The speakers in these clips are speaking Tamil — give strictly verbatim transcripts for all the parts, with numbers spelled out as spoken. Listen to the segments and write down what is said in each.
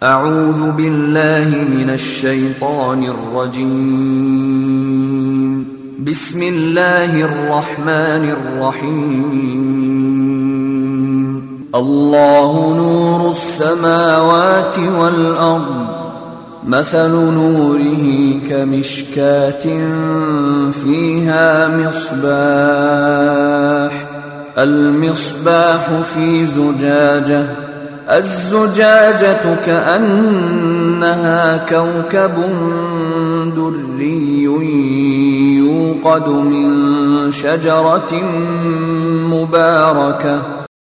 أعوذ بالله من الشيطان الرجيم بسم الله الرحمن الرحيم الله نور السماوات والأرض مثل نوره كمشكاة فيها مصباح المصباح في زجاجة الزجاجة كأنها كوكب دري يوقد من شجرة مباركة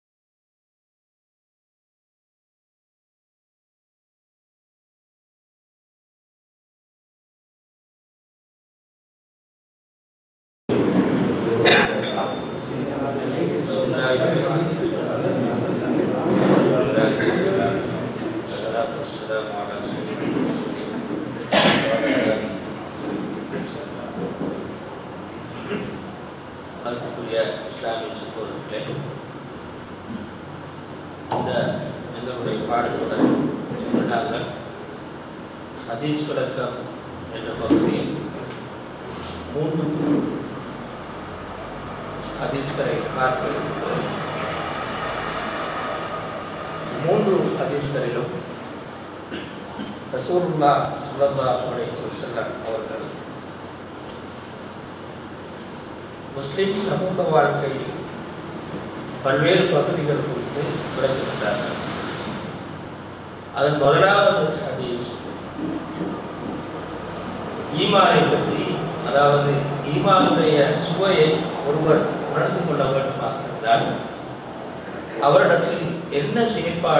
இஸ்லாமிய சகோதரர்களே, இந்த எங்களுடைய பாடத்துடன் இன்று நாங்கள் ஹதீஸ் விளக்கம் என்ற பகுதியில் மூன்று ஹதீஸ்களை பார்க்கிறோம். மூன்று ஹதீஸ்களிலும் ரசூலுல்லாஹ் ஸல்லல்லாஹு அலைஹி வஸல்லம் அவர்கள் முஸ்லிம் சமூக வாழ்க்கையில் பல்வேறு பகுதிகள் குறித்து விளக்குகின்றார்கள். அதன் முதலாவது ஹதீஸ் ஈமானை பற்றி, அதாவது ஈமானுடைய சுவையை ஒருவர் உணர்ந்து கொள்ள வேண்டுமாக இருந்தால் அவரிடத்தில் என்ன செயற்பாடு